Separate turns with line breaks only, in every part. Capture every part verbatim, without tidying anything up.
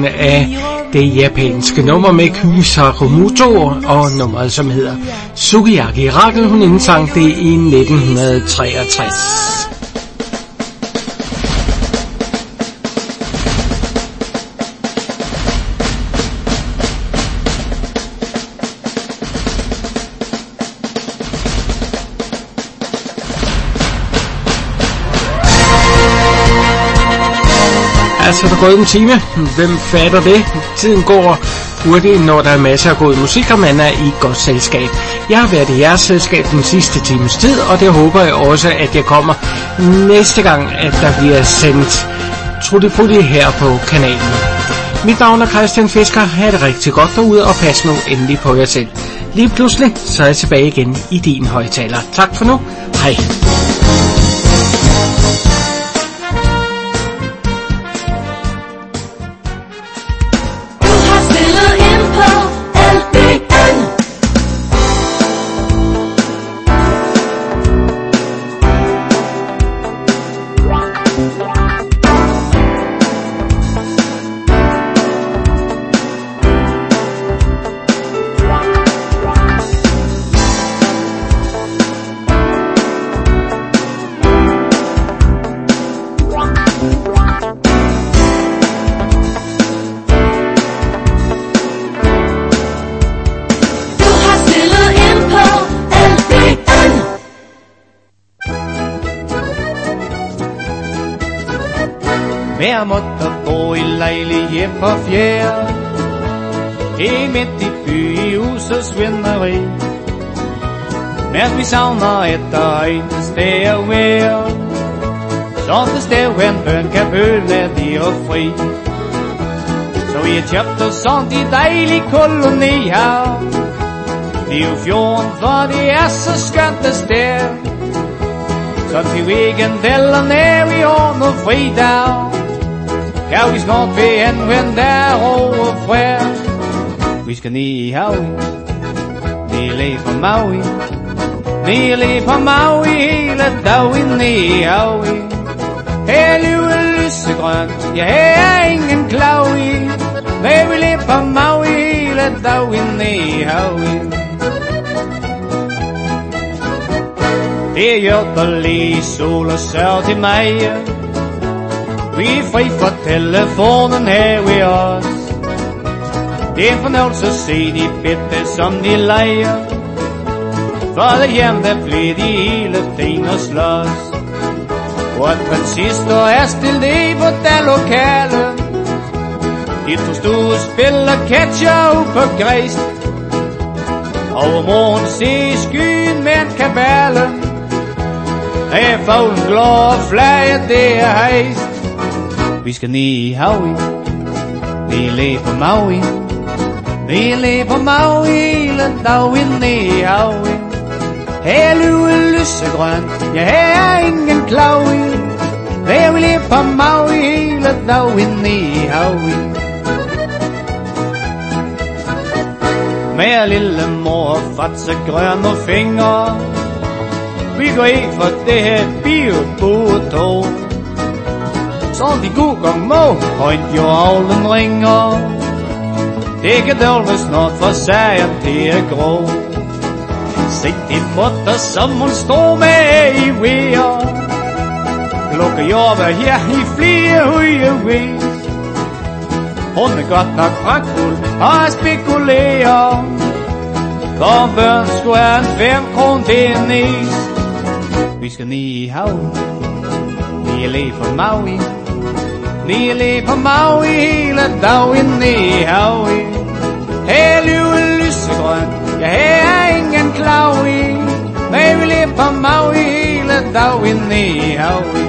udgaven af det japanske nummer med Kyusaru Moto og nummeret, som hedder Sukiyaki. Rakel, hun indsang det i nitten treogtres. Altså, der går en time. Hvem fatter det? Tiden går hurtigt, når der er masser af god musik, og man er i godt selskab. Jeg har været i jeres selskab den sidste times tid, og det håber jeg også, at jeg kommer næste gang, at der bliver sendt Trutti her på kanalen. Mit navn er Christian Fisker. Ha' det rigtig godt derude, og pas nu endelig på jer selv. Lige pludselig, så er jeg tilbage igen i din højtaler. Tak for nu. Hej.
Hver måtte bo i lejlighed på fjerde, helt midt i by i husets svinderi. Men vi savner efter en sted at være, så det sted en bøn kan føle at de er fri. Så vi har købt os sådan de dejlige koloni her, Liv fjorden, for det er så skønt et sted. Så til weekend eller nær vi har noget fridag, kan vi snart finde hen der over fred. Vi skal ned i havet, ned på Maui, ned på Maui hele dagen ned i havet. Her livet lysegrønt, ja her er ingen klag i, men vi lever på Maui hele dagen ned i havet. Det gjør der lige sol og sør til mig. Vi er fri for telefonen her ved os. Det er en fornøjelse at se de bitte som de leger, for det hjem der bliver de hele tiden og slås. Og et transistor er stille på det lokale, de to store spiller catcher ud på græs. Over morgen se skyen med en kabale, her faglen glad og flager det er hejst. Vi skal ned i havet, ned på Maui, ned på Maui hele dagen ned i havet. Her lyver lysegrønt, ja her er ingen klag i, her vi lever på Maui hele dagen ned i havet. Med lille mor og fat så grønne fingre, vi går ikke for det her bio-bådtog. Så de gode gang må, højt jo avlen ringer. Det kan dølve snart for sagen til at grå. Se de måtter som hun står med i vejer, lukker jobber her i flere høje vis. Hun er godt nok pragtfuld og spekulerer, for børn skulle have en fem kron til en is. Vi skal ned i havet, ned på Maui, ned på Maui hele dagen ned i havet. Her lyver lysegrønt, ja her er ingen klag i, men vi lever på Maui hele dagen ned i havet.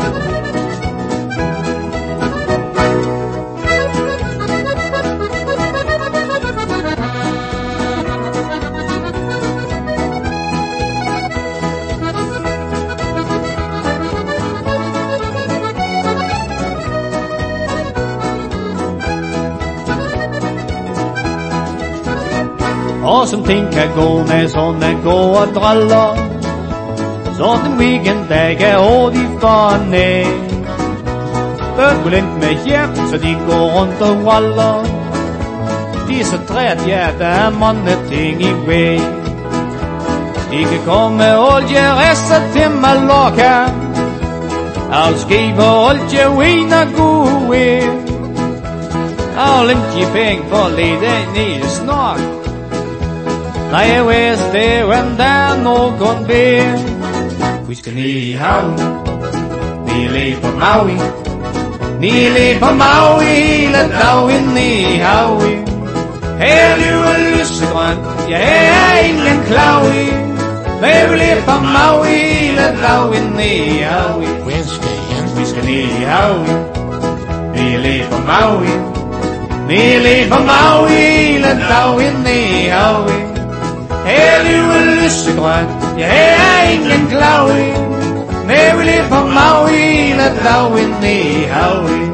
Og som ting kan gå med sådan gå og draller, sådan weekenddag er hurtigt for ned. Børn vil ind med hjem, så de går rundt og waller. De er så træt, ja, der er mange ting i vej. De kan komme med oljerester til Mallorca. Al skiber olje, vin og gode. Al ikke penge for lidt ind i snak. Nej, jeg vidste det, hvem der er nogen ved. Vi skal ned i havn, nede på Maui. Nede på Maui, hele dagen ned i havet. Her lyver lysegrønt, ja, her er ingen klav i. Men vi lever på Maui, hele dagen ned i havet. Vi skal ned i havet, nede på Maui. Nede på Maui, hele dagen ned i havet. Her lyver lysegrønt, ja, her er ingen klav i. Men vi lever på Maui, hele dagen ned i havet.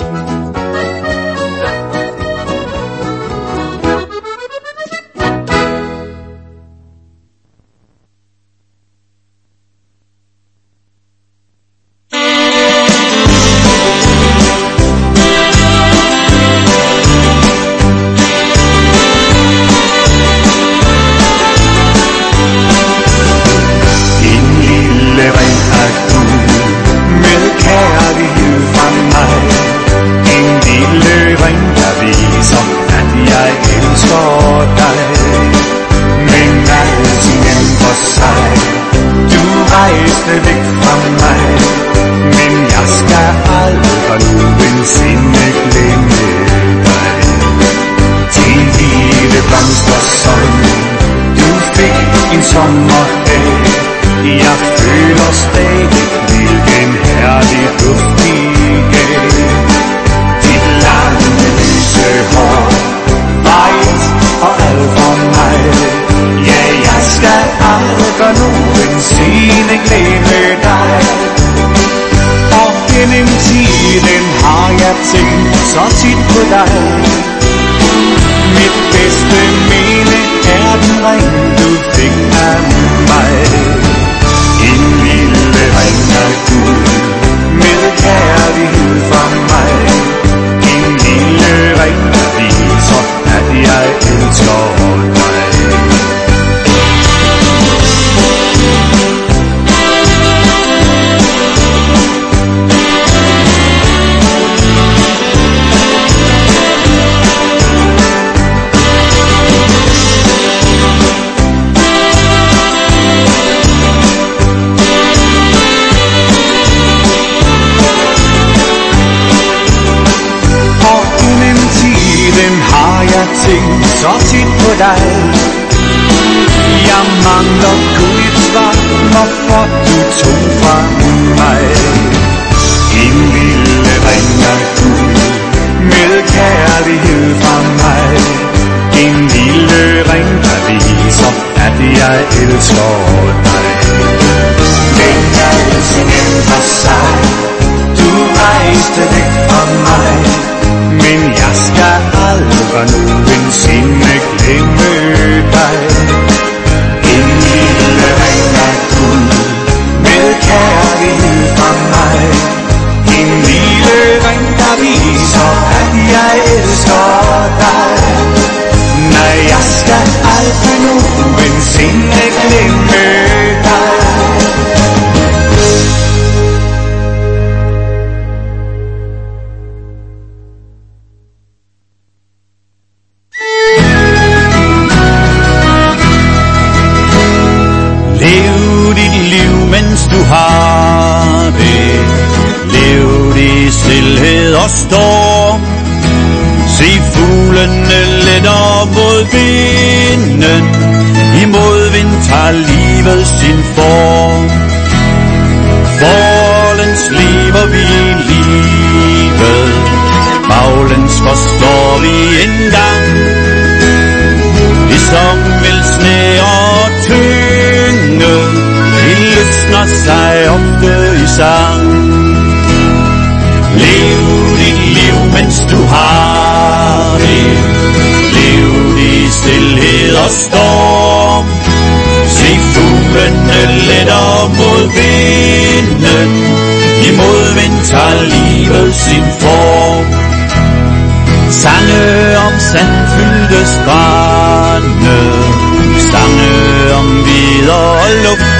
tager livet sin form. Sange om sandfyldte strande, sange om videre luft,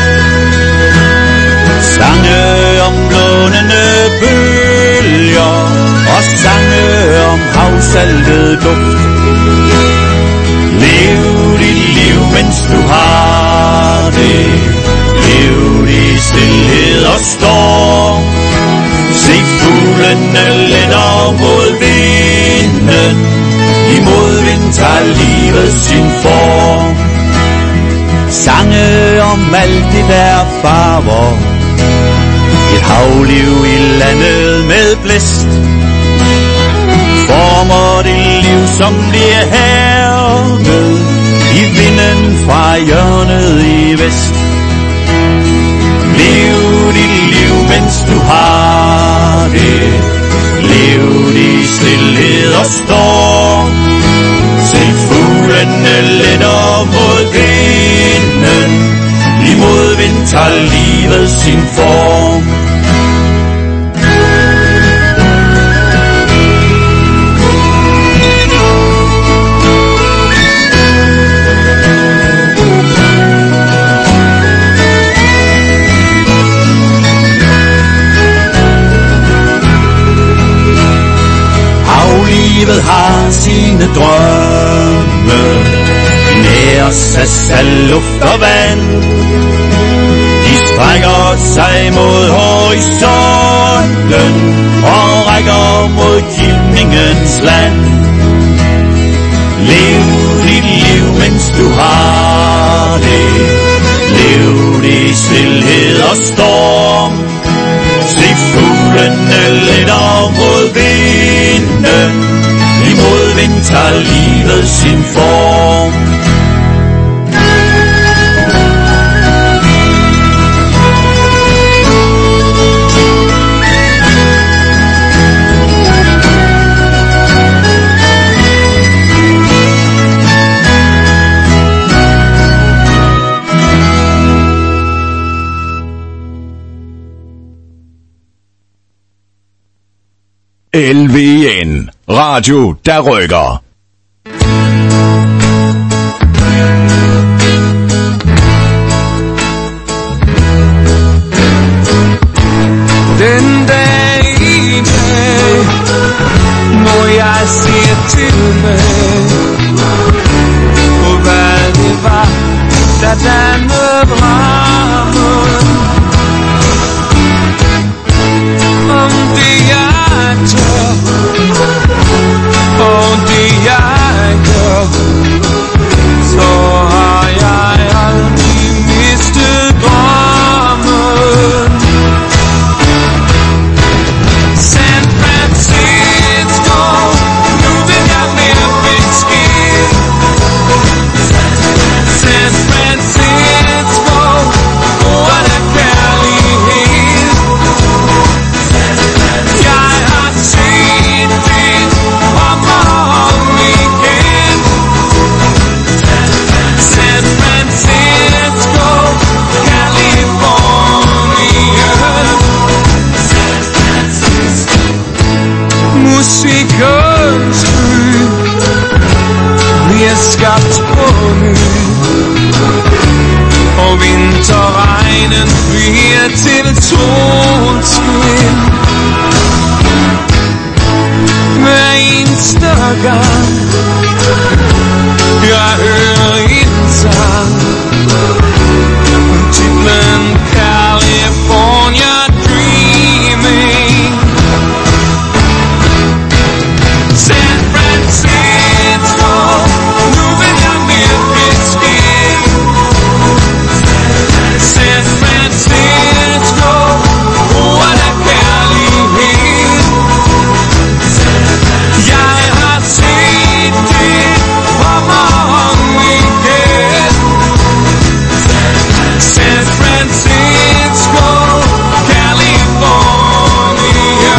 sange om blånende bølger og sange om havsaltet duft. Lev dit liv, mens du har det. Lev i stilhed og storm. Se fuglene letter mod vinden. I modvind tager livet sin form. Sange om alt det der farver. Et havliv i landet med blæst. Former det liv, som bliver hærdet i vinden fra hjørnet i vest. Lev dit liv, mens du har det. Lev i stilhed og storm. Se fuglene letter mod vinden. I modvind tager livet sin form. Livet har sine drømme, næres af salt, luft og vand. De strækker sig mod horisonten og rækker mod kildningens land. Lev dit liv, mens du har det. Lev i stilhed og storm. Se fuglene letter mod vinden. I modvind tager livet sin form.
L V N, radio der rykker.
Den dag i dag må jeg se tilbage på hvad det var, der dannede rammen. Om det jeg tør, og det jeg gør, så har jeg aldrig mistet drømmen. San Francisco, nu vil jeg mere besked. San Francisco, hvor der kærlighed. Jeg har set det om og om igen. San Francisco, Californien. Musikkens by bliver skabt på ny, og vinterregnen bliver til solskin. Hver eneste gang jeg hører en sang, titlen California Dreaming. San Francisco, nu vil jeg mere besked. San Francisco, hvor er der kærlighed. Jeg har set det om og om igen. San Francisco, California.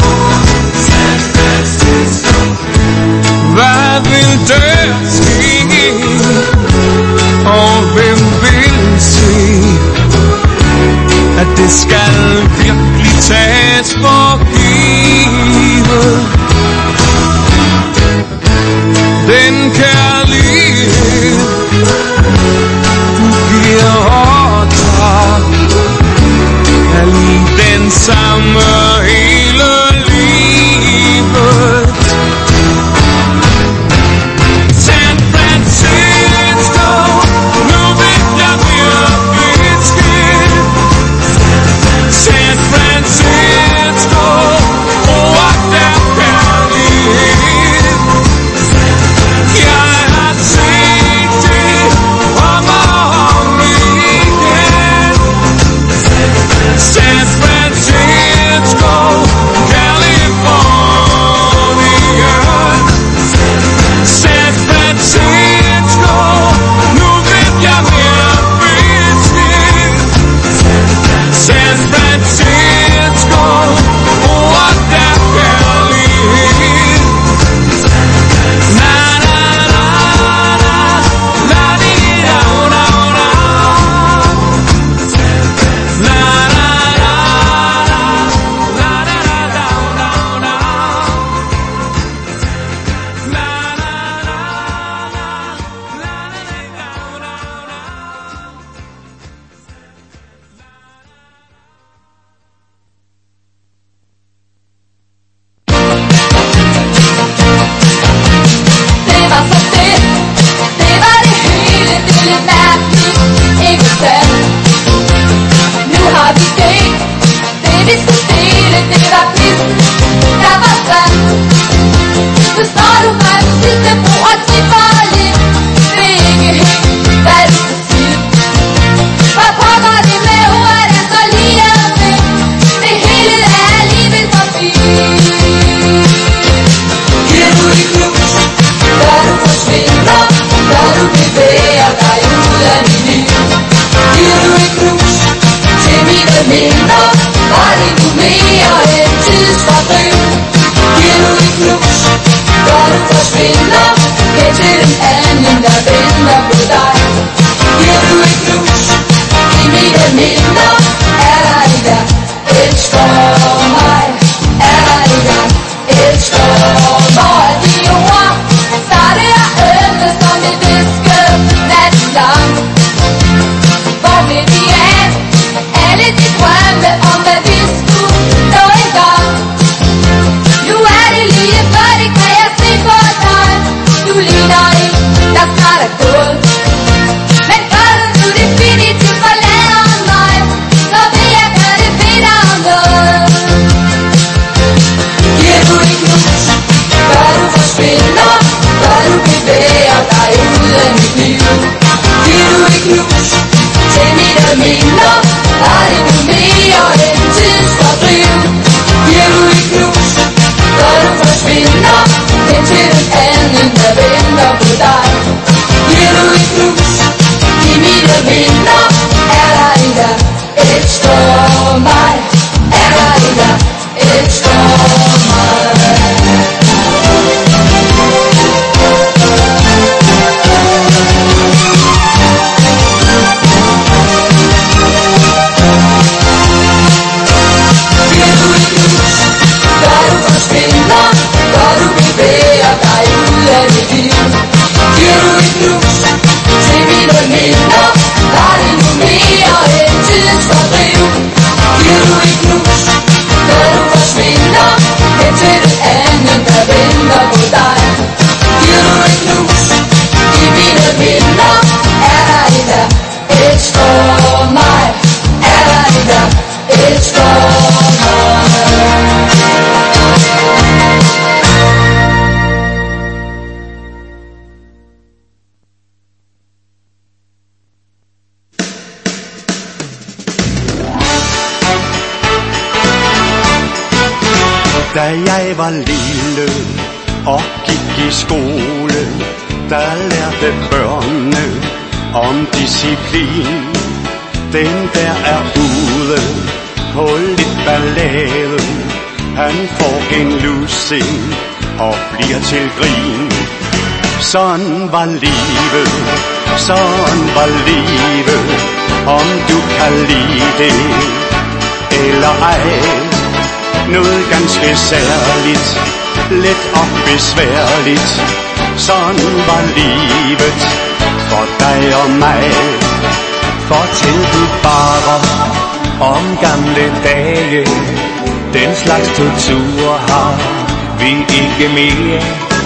Hvad vil der ske, og hvem vil se, at det skal virkelig tages for
hen til den anden, der venter på dig. Giver du et knus i mine minder, er der en, der elsker mig. Er der en, der elsker mig. De ord starte at ømme som et viske natten lang. Hvor blev de af? Alle de drømme om hvad vi skulle nå en gang. Nu er det lige før, det kan jeg se på dig. Du ligner en, der snart er gået. Men gør du definitivt forlader mig, så vil jeg gøre det ved dig om noget. Giver du et knus, før du forsvinder, før du bevæger dig ud af mit liv. Giver du et knus til mine minder, er det nu mere end tidsfordriv. Giver du et knus, før du forsvinder, hen til den anden, der venter på dig. Giver du et knus i mine minder, er der en, der elsker mig. Er der en, der elsker mig. Giver du et knus, før du forsvinder, før du bevæger dig ud af mit liv. Giver du et knus til mine minder, var det nu mere end tidsfordriv. Giver du et knus, før du forsvinder, hen til den anden, der venter på dig. Giver du et knus i mine minder, er der en, der elsker mig. Er der en, der elsker mig.
Da jeg var lille og gik i skole, der lærte børnene om disciplin. Den der er ude på lidt ballade, han får en lussing og bliver til grin. Sådan var livet, sådan var livet, om du kan lide det eller ej. Noget ganske særligt, let og besværligt, sådan var livet for dig og mig. Fortæl du bare om gamle dage, den slags tortur har vi ikke mere.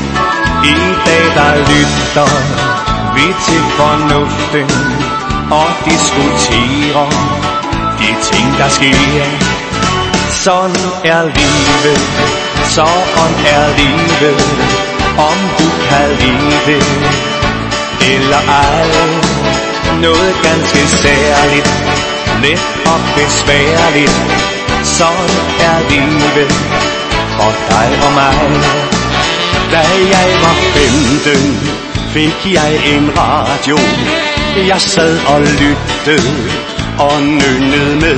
I dag der lytter vi til fornuften og diskuterer de ting der sker. Sådan er livet, sådan er livet, om du kan lide det eller ej. Noget ganske særligt, let og besværligt, sådan er livet for dig og mig. Da jeg var femten, fik jeg en radio. Jeg sad og lyttede og nynnede med.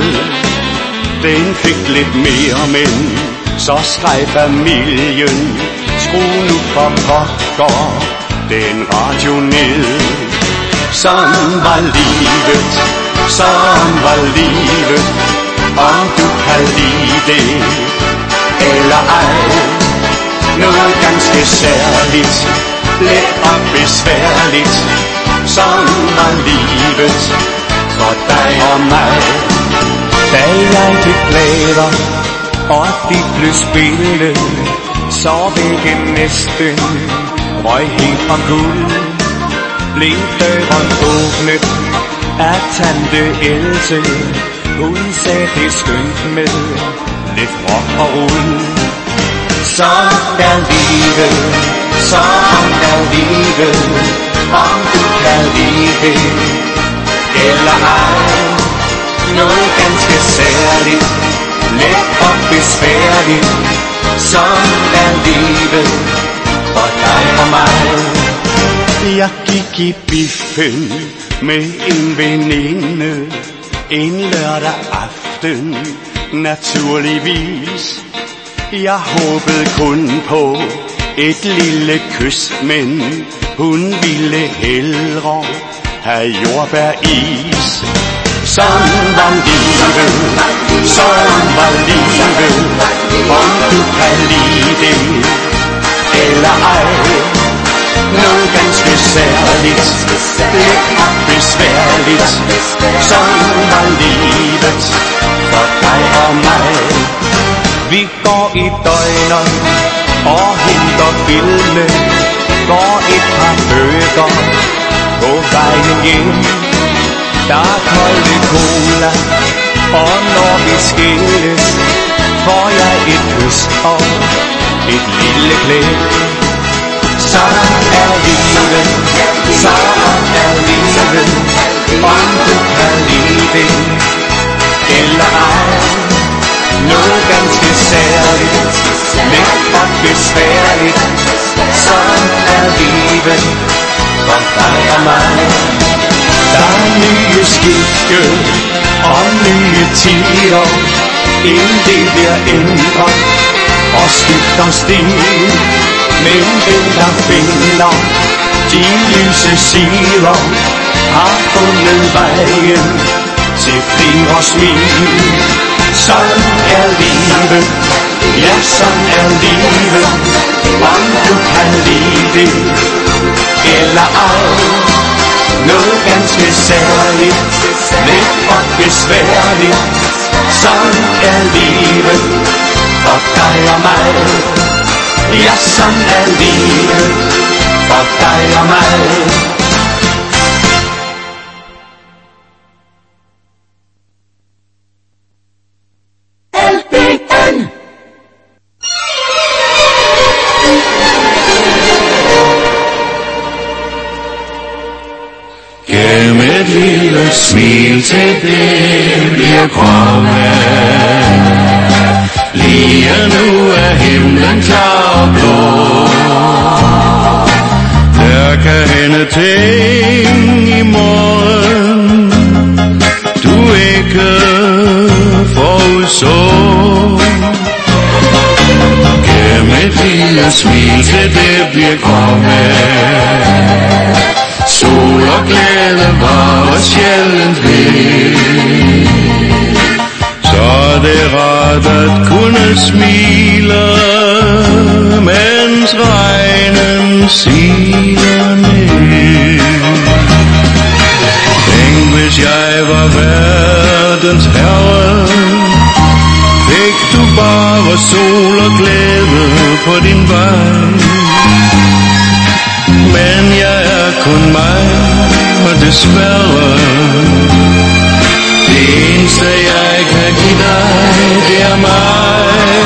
Den fik lidt mere, men så skreg familien, skru nu for pokker den radio ned. Sådan var livet, sådan var livet, om du kan lide det eller ej. Noget ganske særligt, let og besværligt, sådan var livet for dig og mig. Da jeg fik plader, og de blev spillet, så vækken næsten røg helt fra guld. Blev døren åbnet af tante Else, hun sagde det skønt med lidt rock og rull. Sådan er livet, sådan er livet, om du kan lide det eller ej. Noget ganske særligt, let og besværligt, sådan er livet for dig og mig. Jeg gik i biffen med en veninde en lørdag aften, naturligvis. Jeg håbede kun på et lille kys, men Hun ville hellere have jordbæris. Sådan var livet, sådan var livet. Om du kan lide det eller ej. Noget ganske særligt, lidt besværligt. Sådan var livet for dig og mig. Vi går i døgner og henter filme, går et par bøger på vejen hjem. Der er kolde cola, og når vi skilles, får jeg et kys og et lille klip. Sådan er livet, sådan er livet. Om du kan lide det eller ej. Noget ganske særligt, lidt og besværligt. Sådan er livet for dig og mig. Der er nye skikke og nye tider, inden det bliver ændret og skifter stil. Men den der finder de lyse sider, har fundet vejen til flere smil. Sådan er livet, ja sådan er livet. Om du kan lide det eller ej. Noget ganske særligt, lidt og besværligt. Sådan er livet for dig og mig. Ja, sådan er livet for dig og mig.
L B N
Gem et lille smil til det bliver kommet. Lige nu er himlen klar og blå. Der kan hænde ting i morgen du ikke forudså. Gem et lille smil til det bliver kommet. Sol og glæde var sjældent ved. Så det er rart at kunne smile, mens regnen siler ned. Tænk hvis jeg var verdens herre, fik du bare sol og glæde på din vej. Men jeg er kun mig, og desværre det eneste jeg kan give dig, det er mig.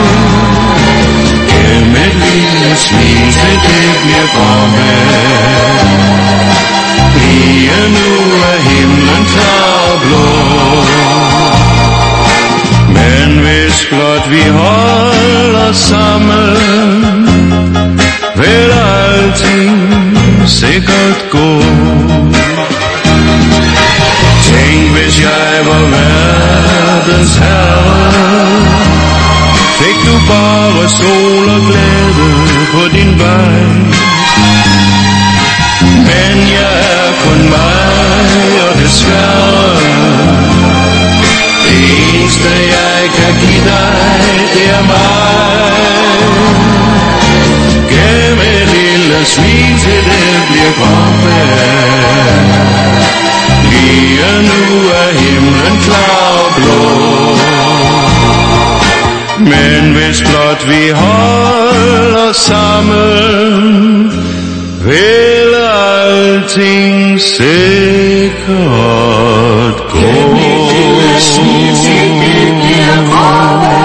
Gem et lille smil til det bliver kommet. Lige nu er himlen klar og blå. Men hvis blot vi holder sammen, vil alting sikkert gå. Tænk hvis jeg var verdens herre, fik du bare sol og glæde på din vej. Men jeg er kun mig, og desværre det eneste jeg kan give dig, det er mig. Gem et lille smil til det bliver kommet. Lige nu er himlen klar og blå. Men hvis blot vi holder sammen, vil alting sikkert gå. Gem et lille smil til det bliver kommet.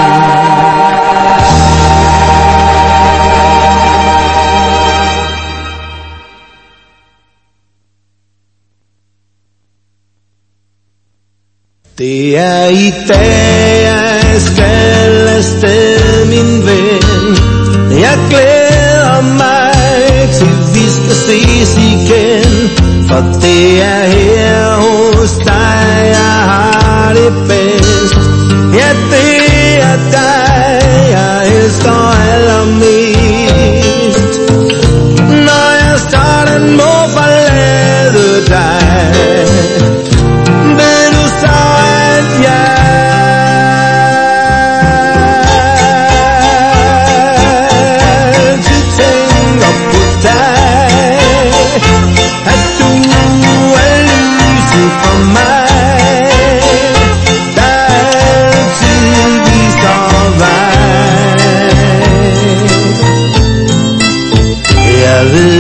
Det er i dag, jeg skal afsted, min ven. Jeg glæder mig til, vi skal ses igen. For det er her hos dig, jeg har det bedst. Ja, det er dig, jeg elsker allermest. Når jeg starter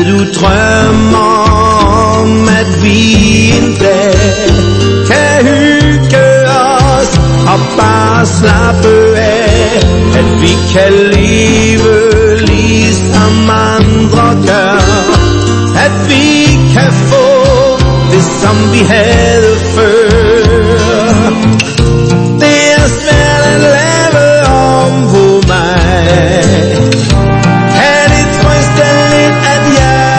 du drømmer om, at vi en dag kan hygge os og bare slappe af, at vi kan leve ligesom andre gør, at vi kan få det som vi havde før. Det er svært at lave om på mig. Kan det trøste lidt, at jeg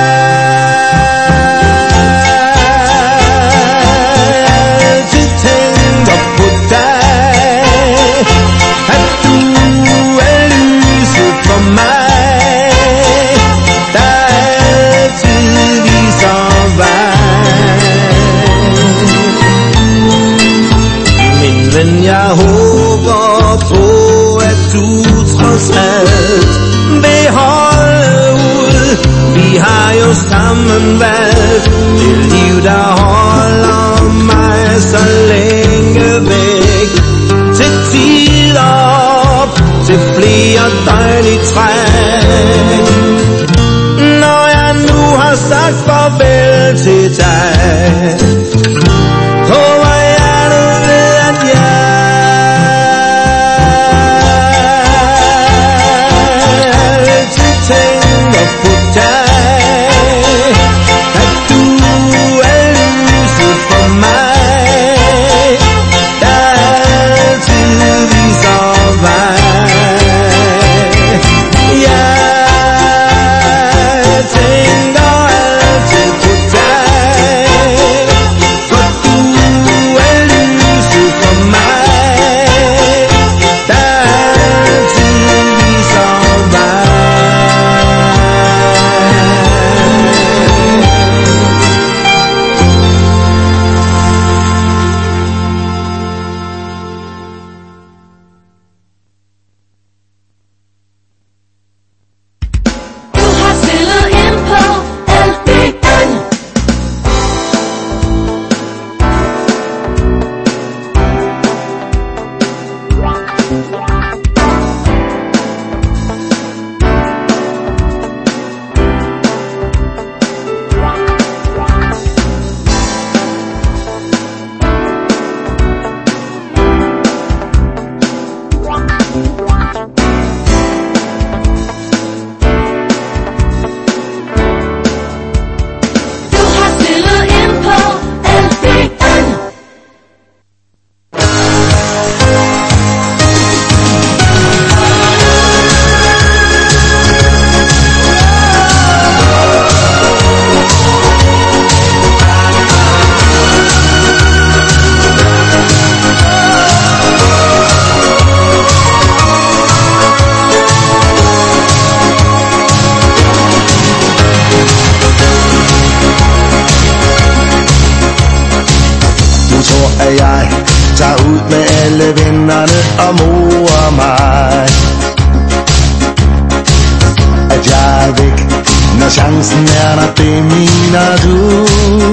altid tænker på dig, at du er lyset for mig, der altid viser vej. Min ven, jeg håber på, at du trods alt vil holde ud. Vi har jo sammen valgt det liv, der holder mig så længe væk. Til tider op, til flere døgn i træk. Når jeg nu har sagt farvel til dig, håber jeg du ved, at jeg altid tænker på dig, at du er lyset for mig, der altid viser vej. Jeg tænker altid på dig, for du er lyset for mig, der altid viser vej.
Du har stillet ind på L B N. Du har stillet ind på L B N.
Du tror, at jeg tager ud med alle vennerne og morer mig, at jeg er væk, når chancen er der, det mener du.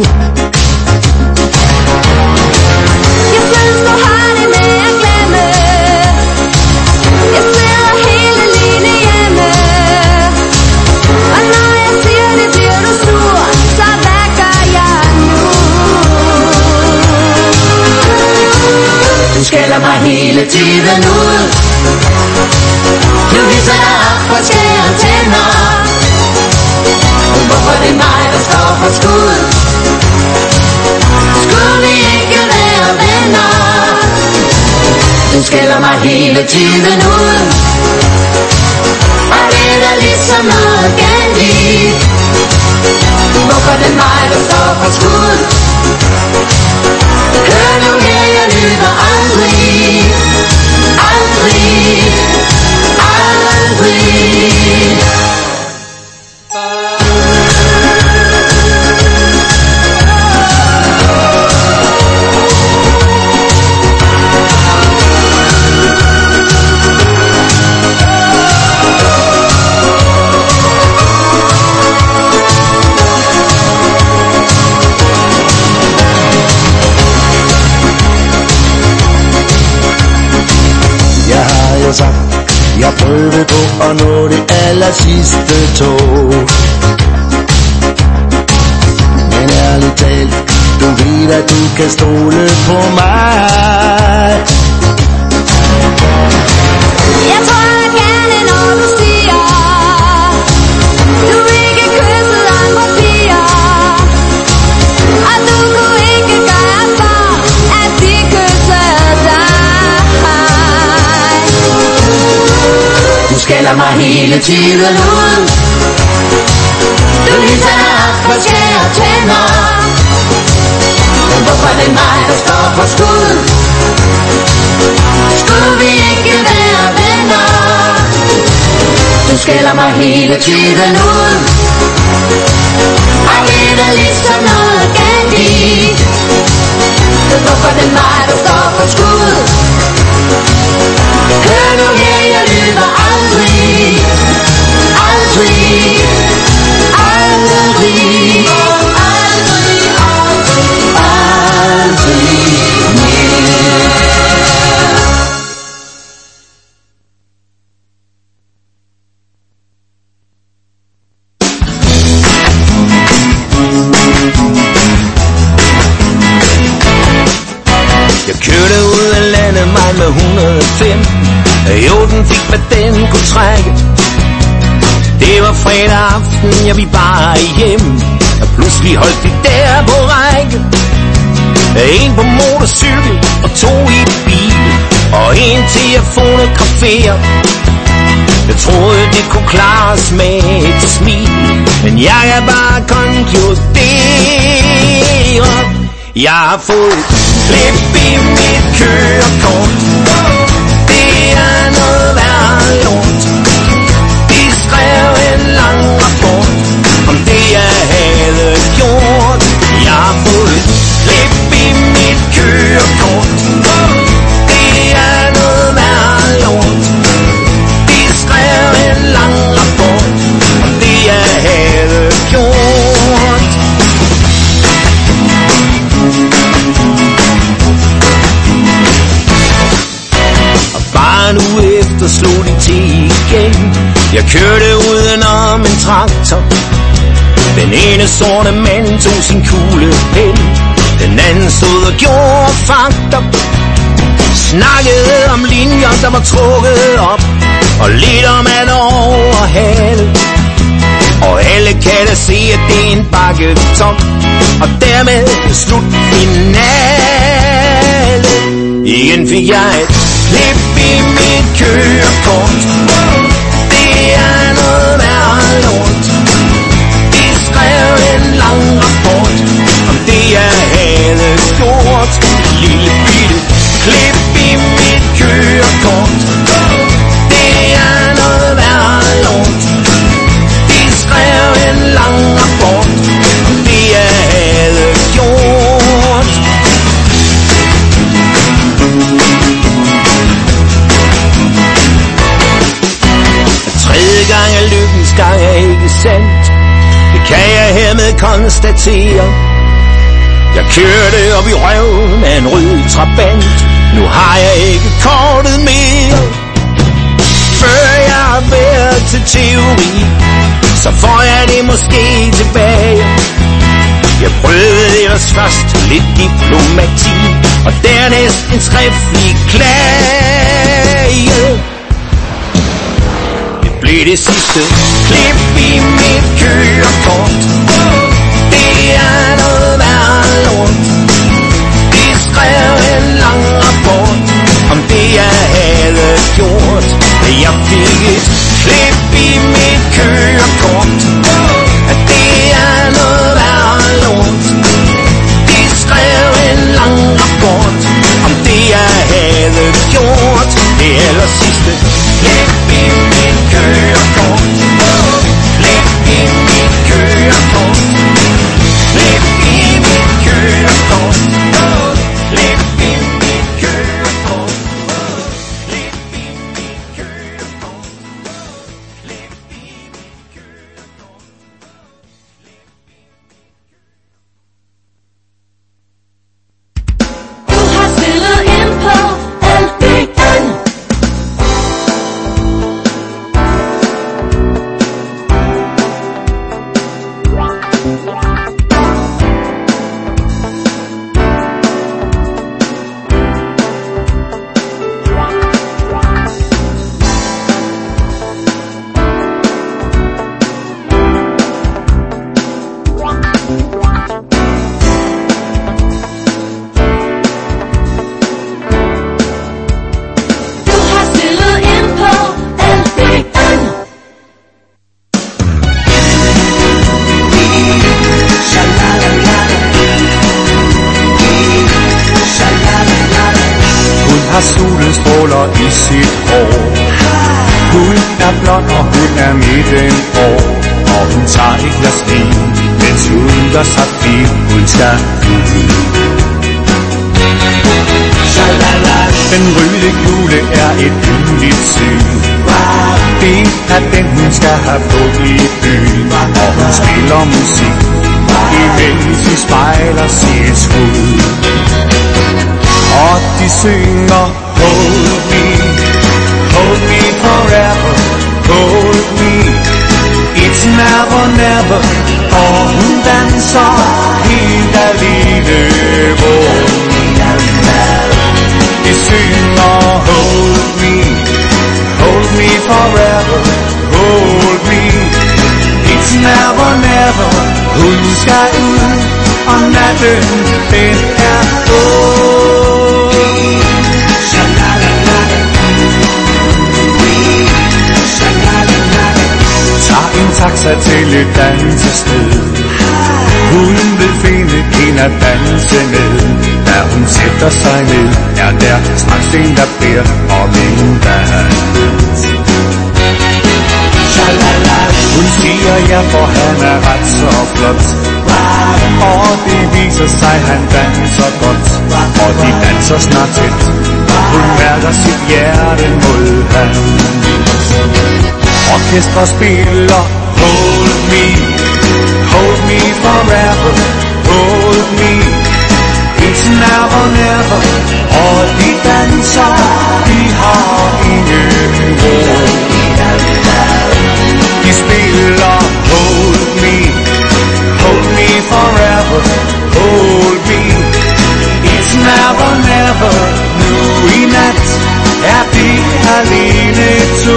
Jeg synes, du har det med at glemme. Jeg sidder hele livet hjemme, og når jeg siger det, bliver du sur. Så hvad gør jeg nu?
Du skælder mig hele tiden ud. Du viser dig op for skære tænder. Hvorfor det er mig, der står for skud? Skulle vi ikke være venner? Du skælder mig hele tiden ud. Og det er der ligesom noget galt i. Hvorfor det er mig, der står for skud? Hør nu her, jeg lyver aldrig. Aldrig. Aldrig.
Jeg prøvede på at nå det aller sidste tog, ved, at du kan stole på mig.
Jeg tror gerne, når du siger, du ikke kysset andre piger, og du kunne ikke gøre for, at de kyssede dig.
Du skælder mig hele tiden ud. Du viser dig op for skære tænder. Men hvorfor er det mig, der står for skud? Skulle vi ikke være venner? Du skælder mig hele tiden ud. Og det er da ligesom noget galt i. Men hvorfor er det mig, der står for skud? Hør nu her, jeg lyver aldrig. Aldrig. Aldrig. Aldrig. Aldrig. Aldrig mere.
Jeg kørte ud af landet mig med et hundrede og fem. Jo, den fik, hvad den kunne trække. Det var fredag aften, jeg ville bare hjem. Og pludselig holdt de der på række. En på motorcykel og to i bil. Og en til at fotografere. Jeg troede, det kunne klares med et smil. Men jeg er bare konkluderet. Jeg har fået klip i mit kørekort. Det er noget værre lort. De skrev en lang rapport om det jeg havde gjort. Jeg har fået klip i mit kørekort. Det er noget værre lort. De skrev en lang rapport om det jeg havde gjort. Bare nu efter slog de til igen. Jeg kørte udenom en traktor. Den ene sorte mand tog sin kuglepen. Den anden stod og gjorde fakter. Snakkede om linjer, der var trukket op. Og lidt om at overhale. Og alle kan da se, at det er en bakketop. Og dermed slut finale. Igen fik jeg et klip i mit kørekort. Det er noget værre lort. De skrev en lang rapport om det jeg havde gjort. Lille bitte klip i mit kørekort. Det er noget værre lort. De skrev en lang rapport om det jeg havde gjort. Tredje gang er lykkens gang er ikke sandt. Det kan jeg hermed konstatere. Jeg kørte op i røven af en rød trabant. Nu har jeg ikke kortet mere. Før jeg har været til teori, så får jeg det måske tilbage. Jeg prøvede ellers først lidt diplomati, og dernæst en skriftlig klage. Det blev det sidste klip i mit kørekort. Det er noget værre lort. De skrev en lang rapport om det jeg havde gjort. Jeg fik et klip i mit kørekort. At det er noget værre lort. De skrev en lang rapport om det jeg havde gjort. Det aller sidste klip i mit kørekort. Klip i mit kørekort.
sit hår. Hun er blond, og hun er midten år, og hun tager et glas vin, mens hun gør sig fin, hun skal ud. Den røde kugle er et yndigt syn. Det er den, hun skal have på i byen, og hun spiller musik, imens hun spejler sit skud. Og de synger, hold me, hold me forever, hold me, it's never, never. Og hun danser helt alene, hold me. De synger, hold me, hold me forever, hold me, it's never, never. Hun skal ud, og natten, den er god. Tag en taxa til et dansested. Hun vil finde en at danse med. Da hun sætter sig ned, er der straks en, der beder om en dans. Hun siger ja, for han er ret så flot, og det viser sig, han danser godt, og de danser snart tæt. Hun mærker sit hjerte mod hans. Orkester spiller, hold me, hold me forever, hold me, it's never, never. Og de danser, de har ingen ord. De spiller, hold me, hold me forever, hold me, it's never, never. Nu i nat er de alene to.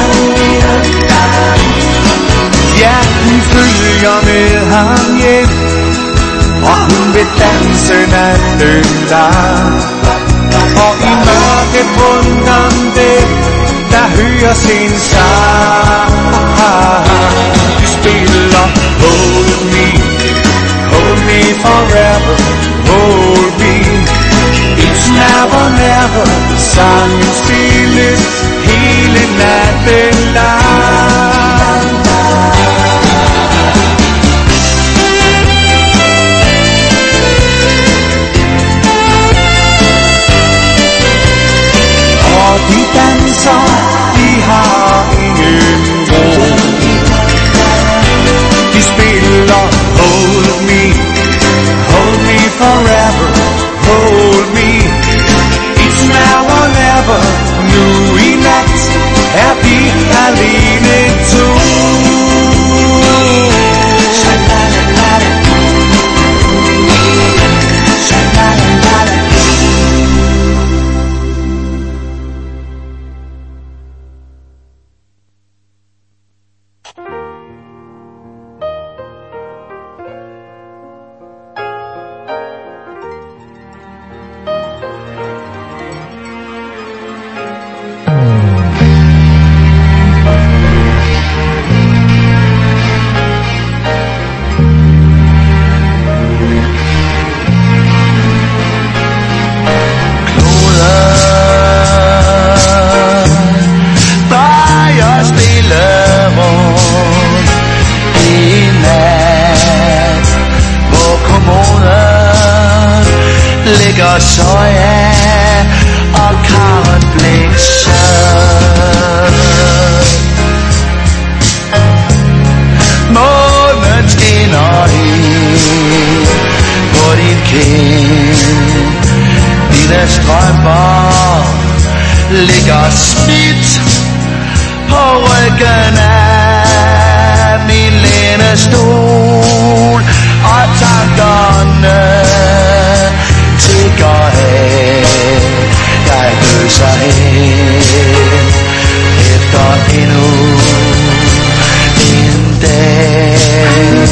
Ja, hun følger med ham hjem, og hun vil danse natten lang. Og i mørket rundt om det, der hører sin sang. De spiller, hold me, hold me forever, hold me, it's never, never. Sangen spilles hele natten lang. Og de danser, de har ingen ro. De spiller, hold me, hold me forever, hold me, it's never, never. Nu i nat er de alene to.
soja og karotblækser. Månen skinner ind på din kind. Dine strømper ligger smidt på ryggen af min lænestol, og tankerne tigger af. Jeg løser hen efter endnu en dag.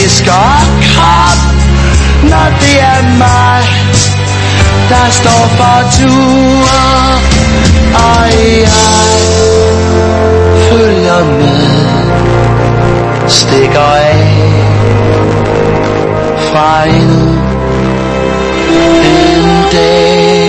fisker og krab, når det er mig, der står for tur, og jeg følger med, stikker af fra endnu en dag.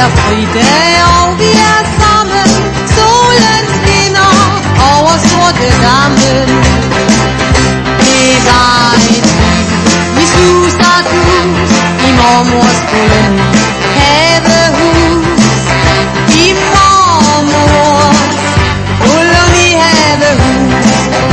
bliver fridag, og vi er sammen. Solen skinner over sorte dammen. Det var et liv, vi suser dus i mormors koloni. Havehus i mormors koloni havehus.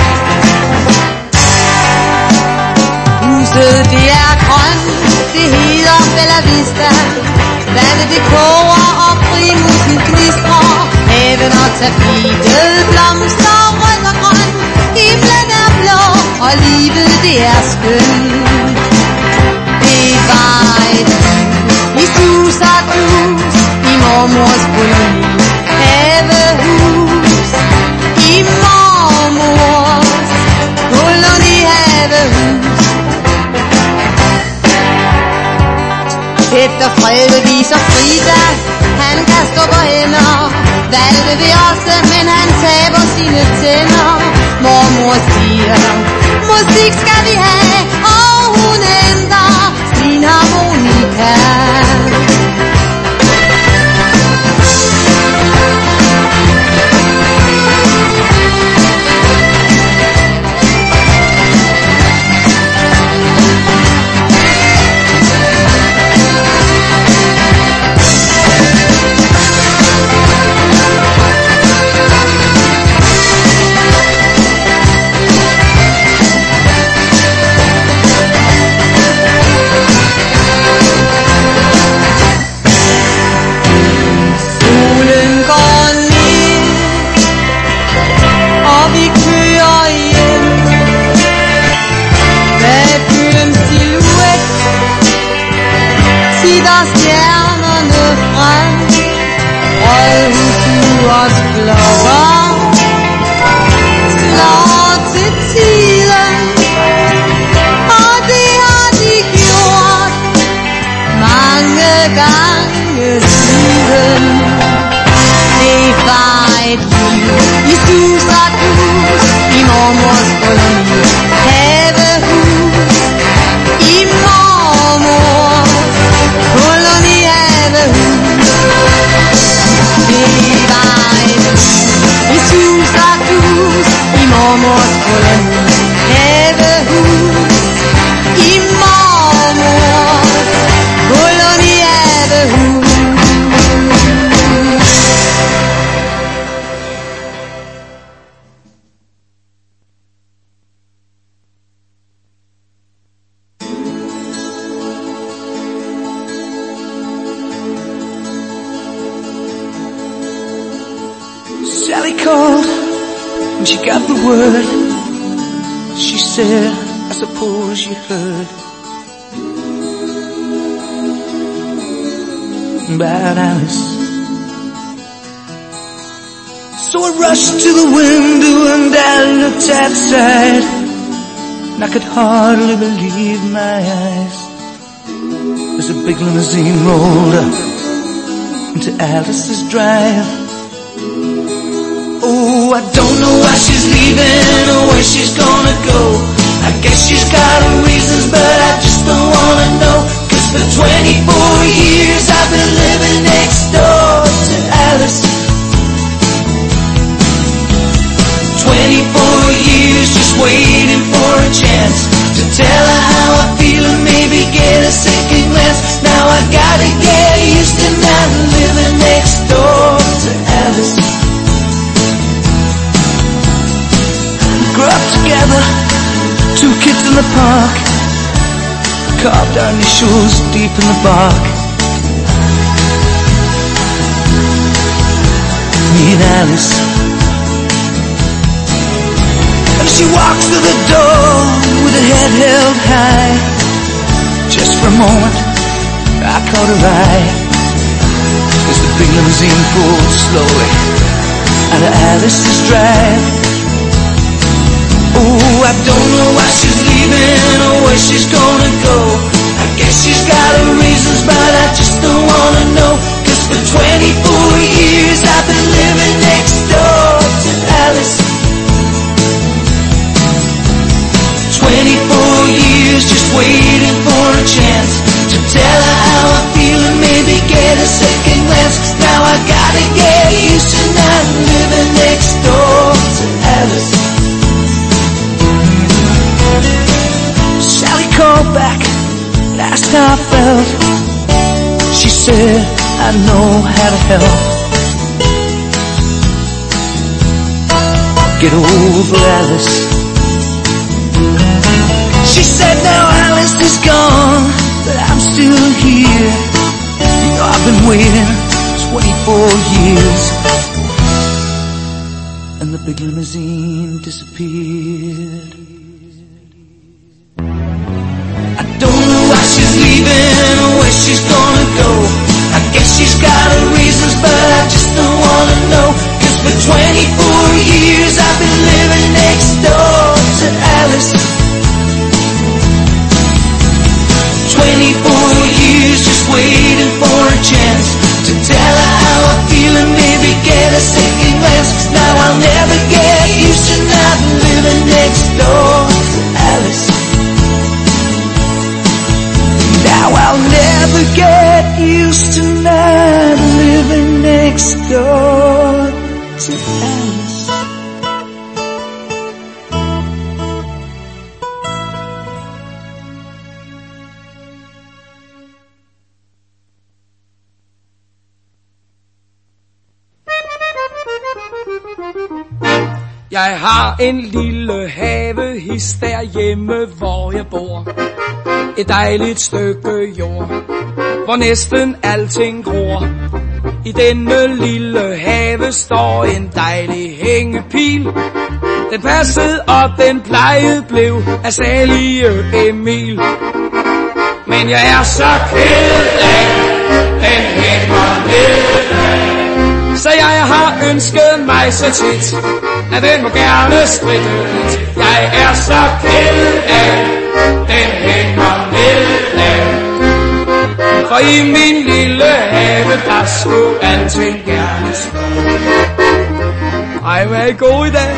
Huset det er grønt, det hedder Bella Vista. Vandet det koger og primusen knistrer. Haven og tapetet blomster rødt og grønt. Himlen er blå og livet det er skønt. Det var et liv i sus og dus i mormors koloni. Havehus i mormors koloni havehus. Peter Frede viser Frida, han kan stå på hænder. Valgte det også, men han taber sine tænder. Mormor siger, musik skal vi have, og hun ændrer sin harmonika.
Sally called when she got the word. She said, I suppose you heard about Alice. So I rushed to the window and I looked outside, and I could hardly believe my eyes as a big limousine rolled up into Alice's drive. Oh, I don't know why she's leaving or where she's gonna go. I guess she's got her reasons, but I just don't wanna know. Cause for twenty-four years I've been living next door to Alice. twenty-four years just waiting for a chance to tell her how I feel and maybe get a second glance. Now I gotta get used to not living next door to Alice. Grew up together, two kids in the park, carved our initials deep in the bark. Me and Alice. And she walked through the door with her head held high. Just for a moment, I caught her eye as the big limousine pulled slowly out of Alice's drive. Oh, I don't know why she's leaving or where she's gonna go. I guess she's got her reasons, but I just don't wanna know. Cause for twenty-four years I've been living next door to Alice. twenty-four years just waiting for a chance to tell her how I feel and maybe get a second glance. get used to not living next door to Alice. Sally called back, last I felt. She said, I know how to help. Get over Alice. She said, now Alice is gone, but I'm still here. You know I've been waiting twenty-four years. And the big limousine disappeared. I don't know why she's leaving or where she's gonna go. I guess she's got her reasons, but I just don't wanna know. Cause for twenty-four years I've been living next door to Alice. Twenty-four years just waiting for a chance to tell her how I feel and maybe get a second glance. Cause now I'll never get used to not living next door to Alice. Now I'll never get used to not living next door to Alice.
Jeg har en lille havehis derhjemme, hvor jeg bor. Et dejligt stykke jord, hvor næsten alting gror. I denne lille have står en dejlig hængepil. Den passede og den plejede blev af salige Emil. Men jeg er så ked af, den hænger nedad. Så jeg har ønsket mig så tit, at den må gerne stritte lidt. Jeg er så ked af, den hænger nedad. For i min lille have, der skulle alting gerne stå. Ej, hvor er I god i dag.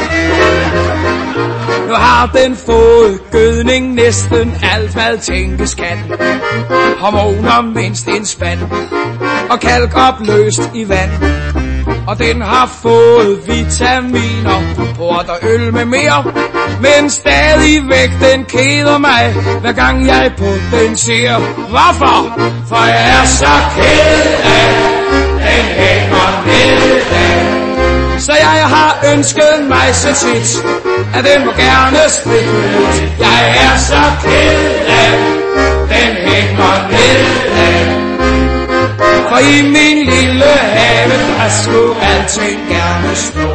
Nu har den fået gødning næsten alt, hvad tænkes kan. Hormoner mindst en spand, og kalk opløst i vand. Og den har fået vitaminer, port og øl med mere. Men stadigvæk den keder mig, hver gang jeg på den ser. Hvorfor? For jeg er så ked af, den hænger nedad. Så jeg har ønsket mig så tit, at den må gerne strikke lidt. Jeg er så ked af, den hænger nedad. For i min lille have, der skulle alting gerne stå.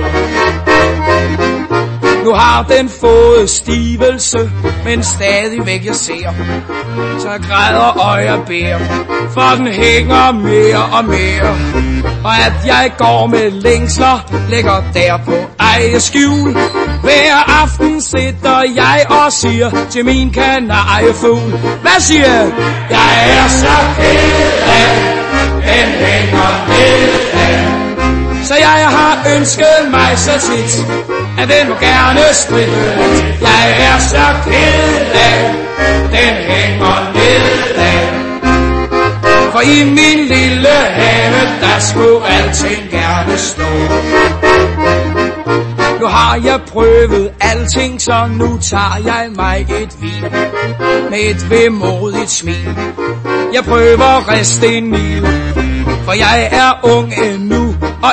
Nu har den fået stivelse, men stadigvæk jeg ser. Så jeg græder og jeg beder, for den hænger mere og mere. Og at jeg går med længsler, ligger der på eget skjul. Hver aften sidder jeg og siger til min kanariefugl. Hvad siger jeg? Jeg er så ked af, den hænger nedad. Så jeg har ønsket mig så tit, at den må gerne stritte lidt. Jeg er så ked af, den hænger nedad. For i min lille have, der skulle alting gerne stå. Nu har jeg prøvet alting, så nu tager jeg mig et vin med et vemodigt smil. Jeg prøver resten i, for jeg er ung endnu.